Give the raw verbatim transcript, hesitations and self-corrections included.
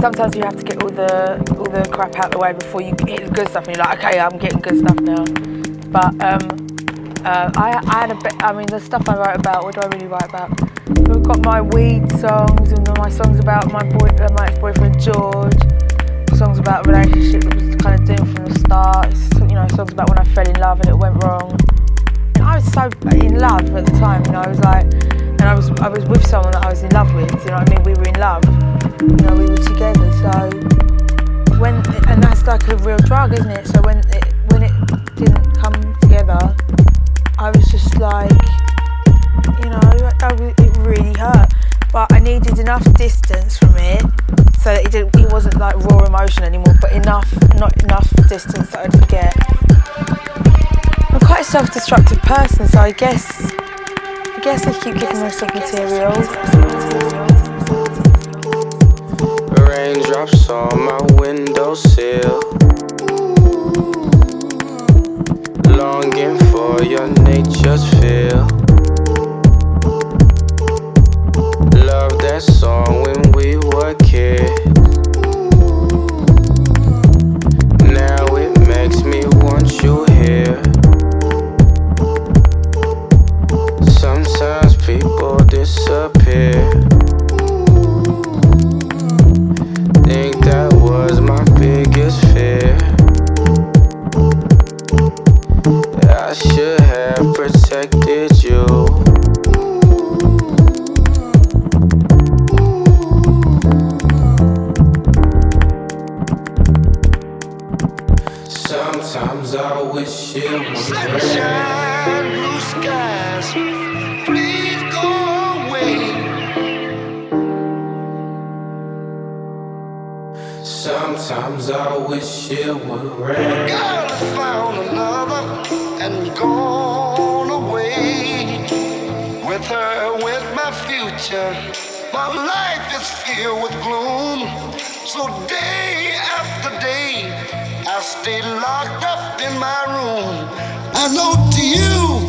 sometimes you have to get all the all the crap out the way before you hit the good stuff, and you're like, okay, I'm getting good stuff now. But um, uh, I, I had a bit. I mean, the stuff I write about. What do I really write about? I've got my weed songs and my songs about my boy, uh, my ex-boyfriend George. Songs about a relationship that was kind of doomed from the start. It's, you know, songs about when I fell in love and it went wrong. And I was so in love at the time. You know, I was like, and I was I was with someone that I was in love with. You know what I mean? We were in love. You know, we were together. So when and that's like a real drug, isn't it? So when it when it didn't come together, I was just like, you know, I, it really hurt. But I needed enough distance from it so that it didn't, it wasn't like raw emotion anymore, but enough, not enough distance that I'd forget. I'm quite a self-destructive person, so I guess, I guess I keep giving myself material. Raindrops on my windowsill, longing for your nature's feel. Love that song when we were kids. Now it makes me want you here. Sometimes people disappear. Think that was my biggest fear. I should have protected you. Sometimes I wish it was sunshine, blue skies, please go away. Sometimes I wish it would rain. Girl has found another and gone away. With her went my future. My life is filled with gloom. So day after day I stay locked up in my room. I know to you